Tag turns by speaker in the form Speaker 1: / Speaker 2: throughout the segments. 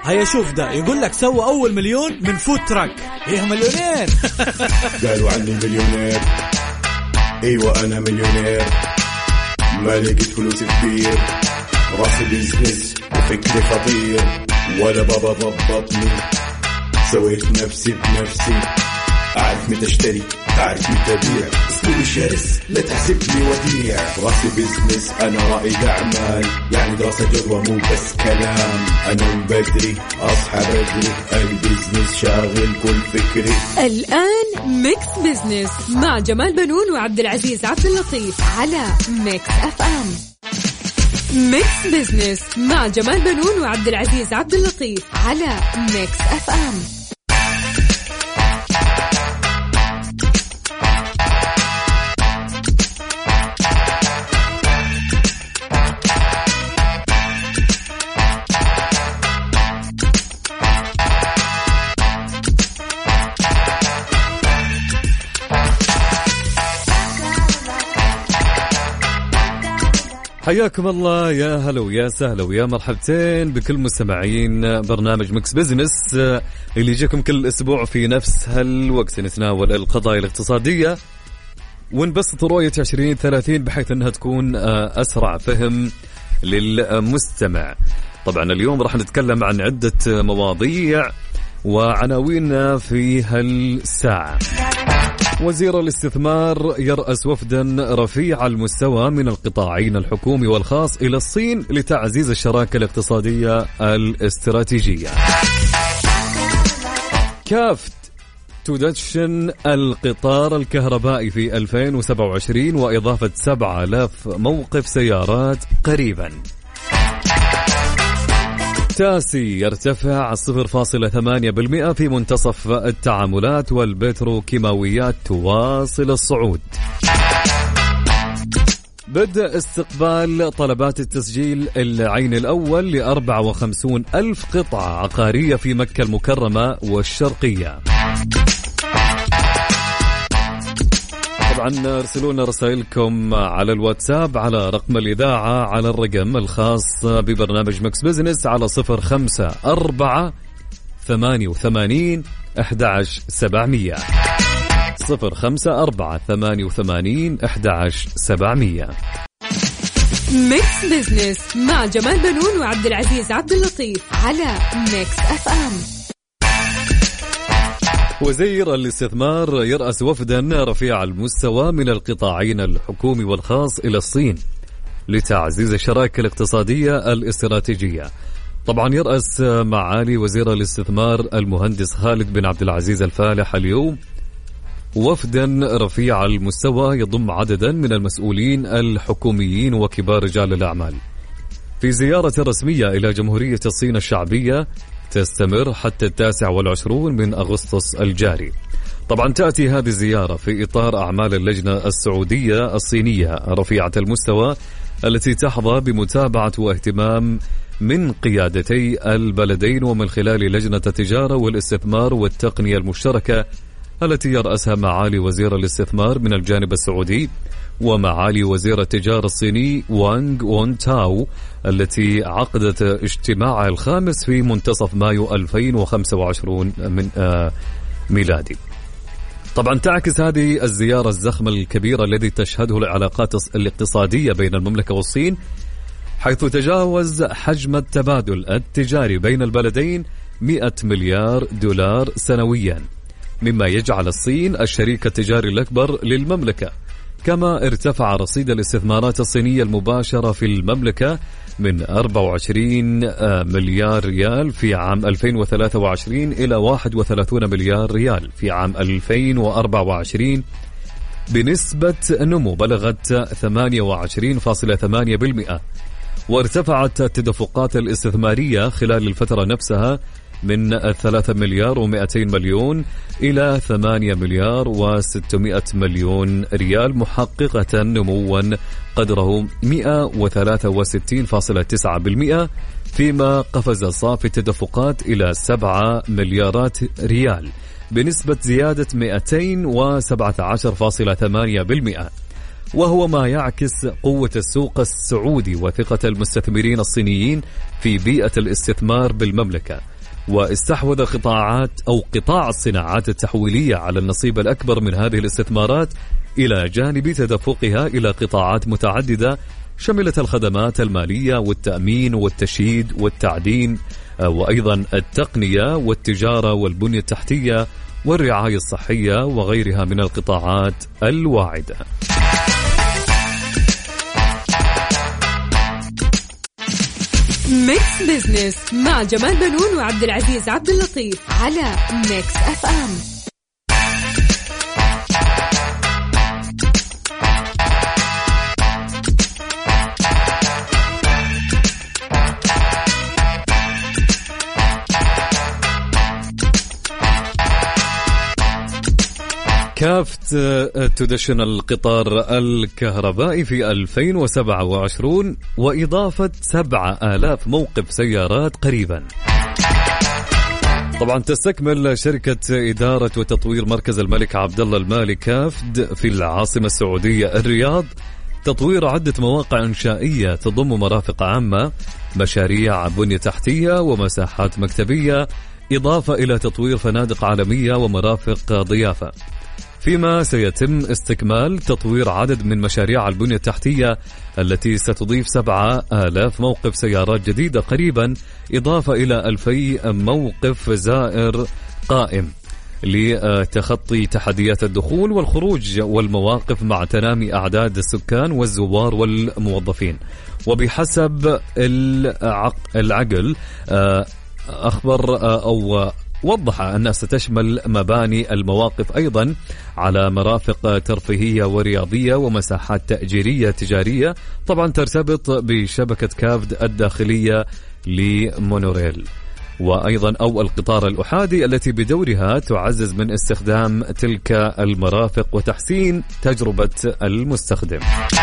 Speaker 1: هيا شوف ده يقول لك سوى أول مليون من فود تراك. إيه مليونين؟
Speaker 2: قالوا عني مليونير. أيوة أنا مليونير، ما لقيت فلوس كتير، راسي بيزنس وفكري خطير، ولا بابا ضبطني، سويت نفسي بنفسي، أعرف متى اشتري أعرف متى أبيع، أسلوبي شرس لا تحسبني وديع، راسي بيزنس أنا رائد أعمال، يعني دراسة جدوى مو بس كلام، أنا من بدري أصحى بدري، البيزنس شاغل كل فكري.
Speaker 3: الآن ميكس بيزنس مع جمال بنون وعبد العزيز عبد اللطيف على ميكس اف ام. ميكس بيزنس مع جمال بنون وعبد العزيز عبد اللطيف على ميكس اف ام.
Speaker 4: حياكم الله، يا هلا ويا سهلا ويا مرحبتين بكل مستمعين برنامج ميكس بزنس اللي يجيكم كل أسبوع في نفس هالوقت. نتناول القضايا الاقتصادية ونبسط رؤية 2030 بحيث أنها تكون أسرع فهم للمستمع. طبعا اليوم راح نتكلم عن عدة مواضيع وعناوين في هالساعة. وزير الاستثمار يرأس وفدا رفيع المستوى من القطاعين الحكومي والخاص إلى الصين لتعزيز الشراكة الاقتصادية الاستراتيجية. كافت تدشن القطار الكهربائي في 2027 وإضافة 7000 موقف سيارات قريبا. تاسي يرتفع 0.8% في منتصف التعاملات والبتروكيماويات تواصل الصعود. بدأ استقبال طلبات التسجيل العين الأول ل54 ألف قطعة عقارية في مكة المكرمة والشرقية. طبعا ارسلونا رسائلكم على الواتساب على رقم الإذاعة على الرقم الخاص ببرنامج ميكس بزنس على 054-88-11700 054-88-11700.
Speaker 3: ميكس بزنس مع جمال بنون وعبد العزيز عبد اللطيف على ميكس اف ام.
Speaker 4: وزير الاستثمار يرأس وفدا رفيع المستوى من القطاعين الحكومي والخاص إلى الصين لتعزيز الشراكة الاقتصادية الاستراتيجية. طبعا يرأس معالي وزير الاستثمار المهندس خالد بن عبد العزيز الفالح اليوم وفدا رفيع المستوى يضم عددا من المسؤولين الحكوميين وكبار رجال الأعمال في زيارة رسمية إلى جمهورية الصين الشعبية تستمر حتى 29 من أغسطس الجاري. طبعا تأتي هذه الزيارة في إطار أعمال اللجنة السعودية الصينية رفيعة المستوى التي تحظى بمتابعة واهتمام من قيادتي البلدين ومن خلال لجنة التجارة والاستثمار والتقنية المشتركة التي يرأسها معالي وزير الاستثمار من الجانب السعودي ومعالي وزير التجارة الصيني وانغ وونتاو التي عقدت اجتماعها الخامس في منتصف مايو 2025 من ميلادي. طبعا تعكس هذه الزيارة الزخمة الكبيرة الذي تشهده العلاقات الاقتصادية بين المملكة والصين، حيث تجاوز حجم التبادل التجاري بين البلدين 100 مليار دولار سنويا، مما يجعل الصين الشريك التجاري الأكبر للمملكة. كما ارتفع رصيد الاستثمارات الصينية المباشرة في المملكة من 24 مليار ريال في عام 2023 إلى 31 مليار ريال في عام 2024 بنسبة نمو بلغت 28.8%. وارتفعت التدفقات الاستثمارية خلال الفترة نفسها من 3 مليار و200 مليون إلى 8 مليار و600 مليون ريال، محققة نموا قدره 163.9%، فيما قفز صافي التدفقات إلى 7 مليارات ريال بنسبة زيادة 217.8%، وهو ما يعكس قوة السوق السعودي وثقة المستثمرين الصينيين في بيئة الاستثمار بالمملكة، واستحوذ قطاع الصناعات التحويلية على النصيب الأكبر من هذه الاستثمارات، إلى جانب تدفقها إلى قطاعات متعددة شملت الخدمات المالية والتأمين والتشييد والتعدين، وأيضا التقنية والتجارة والبنية التحتية والرعاية الصحية وغيرها من القطاعات الواعدة.
Speaker 3: ميكس بزنس مع جمال بنون وعبد العزيز عبد اللطيف على ميكس اف ام.
Speaker 4: كافت تدشن القطار الكهربائي في 2027 وإضافة 7000 موقف سيارات قريبا. طبعا تستكمل شركة إدارة وتطوير مركز الملك عبدالله المالي كافد في العاصمة السعودية الرياض تطوير عدة مواقع إنشائية تضم مرافق عامة، مشاريع بنية تحتية ومساحات مكتبية، إضافة إلى تطوير فنادق عالمية ومرافق ضيافة. فيما سيتم استكمال تطوير عدد من مشاريع البنية التحتية التي ستضيف 7000 موقف سيارات جديدة قريبا، إضافة إلى 2000 موقف زائر قائم لتخطي تحديات الدخول والخروج والمواقف مع تنامي أعداد السكان والزوار والموظفين. وبحسب العقل أخبر أو وضح أنها ستشمل مباني المواقف أيضا على مرافق ترفيهية ورياضية ومساحات تأجيرية تجارية، طبعا ترتبط بشبكة كافد الداخلية لمونوريل، وأيضا أو القطار الأحادي التي بدورها تعزز من استخدام تلك المرافق وتحسين تجربة المستخدم.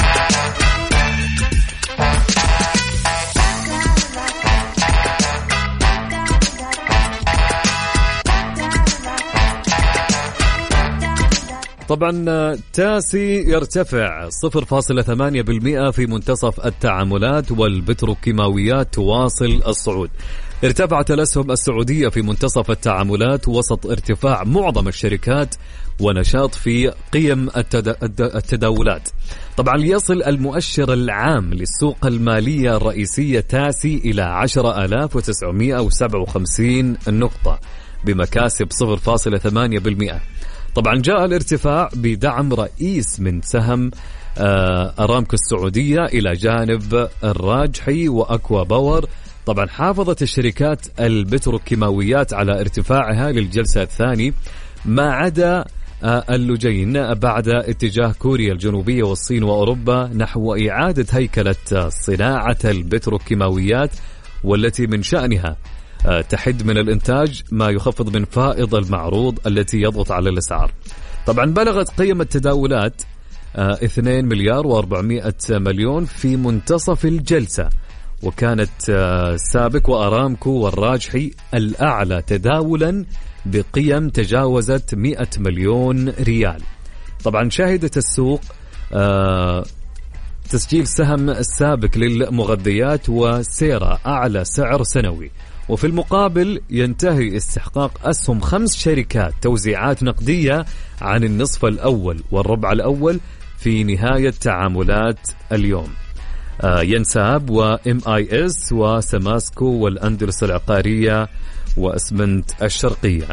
Speaker 4: طبعا تاسي يرتفع 0.8% في منتصف التعاملات والبتروكيماويات تواصل الصعود. ارتفعت الأسهم السعودية في منتصف التعاملات وسط ارتفاع معظم الشركات ونشاط في قيم التداولات. طبعا ليصل المؤشر العام للسوق المالية الرئيسية تاسي إلى 10,957 نقطة بمكاسب 0.8%. طبعا جاء الارتفاع بدعم رئيس من سهم أرامكو السعودية إلى جانب الراجحي وأكوا باور. طبعا حافظت الشركات البتروكيماويات على ارتفاعها للجلسة الثاني ما عدا اللجين بعد اتجاه كوريا الجنوبية والصين وأوروبا نحو إعادة هيكلة صناعة البتروكيماويات والتي من شأنها تحد من الإنتاج ما يخفض من فائض المعروض التي يضغط على الأسعار. طبعا بلغت قيم التداولات 2 مليار و400 مليون في منتصف الجلسة، وكانت سابق وأرامكو والراجحي الأعلى تداولا بقيم تجاوزت 100 مليون ريال. طبعا شهدت السوق تسجيل سهم السابق للمغذيات وسيرة أعلى سعر سنوي، وفي المقابل ينتهي استحقاق أسهم 5 شركات توزيعات نقدية عن النصف الأول والربع الأول في نهاية تعاملات اليوم. ينساب وMIS وسماسكو والأندلس العقارية وأسمنت الشرقية.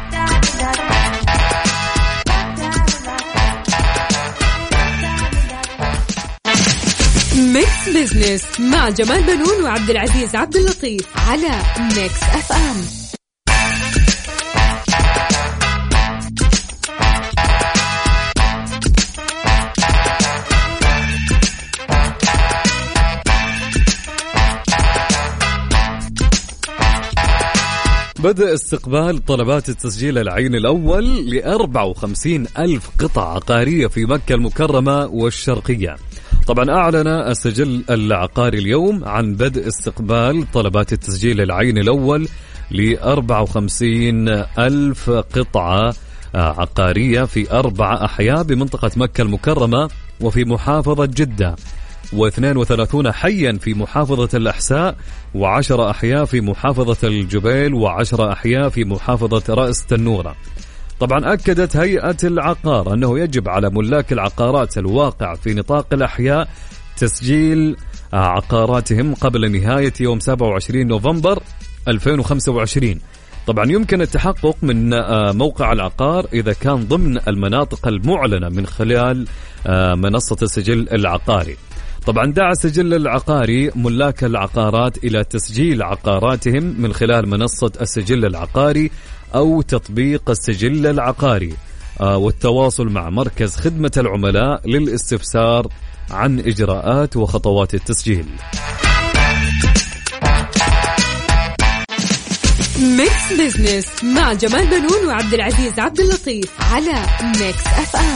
Speaker 3: ميكس بزنس مع جمال بنون وعبد العزيز عبد اللطيف على ميكس اف ام.
Speaker 4: بدأ استقبال طلبات التسجيل العين الأول ل54 ألف قطعة عقارية في مكة المكرمة والشرقية. طبعا أعلن السجل العقاري اليوم عن بدء استقبال طلبات التسجيل العين الأول ل54 ألف قطعة عقارية في 4 أحياء بمنطقة مكة المكرمة وفي محافظة جدة، و32 حيا في محافظة الأحساء، و10 أحياء في محافظة الجبيل، و10 أحياء في محافظة رأس تنورة. طبعا أكدت هيئة العقار أنه يجب على ملاك العقارات الواقع في نطاق الأحياء تسجيل عقاراتهم قبل نهاية يوم 27 نوفمبر 2025. طبعا يمكن التحقق من موقع العقار إذا كان ضمن المناطق المعلنة من خلال منصة السجل العقاري. طبعا دعا السجل العقاري ملاك العقارات إلى تسجيل عقاراتهم من خلال منصة السجل العقاري أو تطبيق السجل العقاري، والتواصل مع مركز خدمة العملاء للاستفسار عن إجراءات وخطوات التسجيل.
Speaker 3: ميكس بزنس مع جمال بنون وعبد العزيز عبد اللطيف على ميكس اف ام.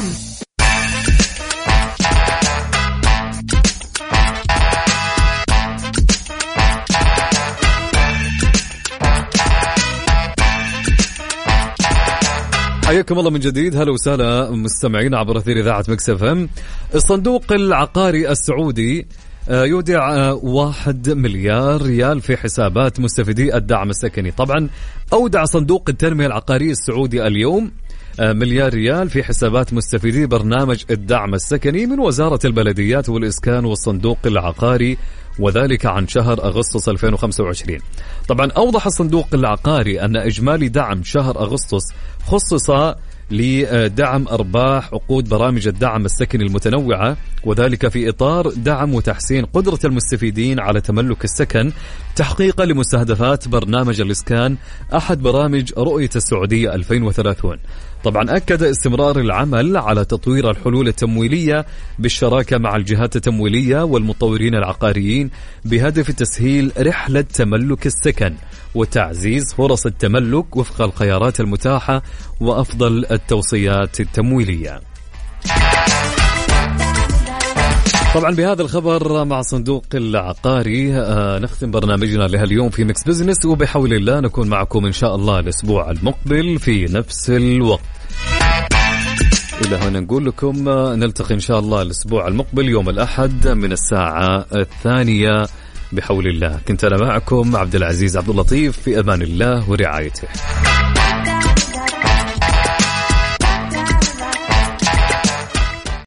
Speaker 4: حياكم الله من جديد، هلا وسهلا مستمعين عبر أثير إذاعة ميكس اف ام. الصندوق العقاري السعودي يودع 1 مليار ريال في حسابات مستفيدي الدعم السكني. طبعا أودع صندوق التنمية العقارية السعودي اليوم 1 مليار ريال في حسابات مستفيدي برنامج الدعم السكني من وزارة البلديات والإسكان والصندوق العقاري، وذلك عن شهر أغسطس 2025. طبعا أوضح الصندوق العقاري أن إجمالي دعم شهر أغسطس خصص لدعم أرباح عقود برامج الدعم السكني المتنوعة، وذلك في إطار دعم وتحسين قدرة المستفيدين على تملك السكن تحقيقا لمستهدفات برنامج الإسكان أحد برامج رؤية السعودية 2030. طبعا أكد استمرار العمل على تطوير الحلول التمويلية بالشراكة مع الجهات التمويلية والمطورين العقاريين بهدف تسهيل رحلة تملك السكن وتعزيز فرص التملك وفق الخيارات المتاحة وأفضل التوصيات التمويلية. طبعا بهذا الخبر مع صندوق العقاري نختم برنامجنا لهاليوم في ميكس بزنس، وبحول الله نكون معكم إن شاء الله الأسبوع المقبل في نفس الوقت. إلى هنا نقول لكم نلتقي إن شاء الله الأسبوع المقبل يوم الأحد من الساعة 2 بحول الله. كنت أنا معكم عبد العزيز عبد اللطيف، في أمان الله ورعايته.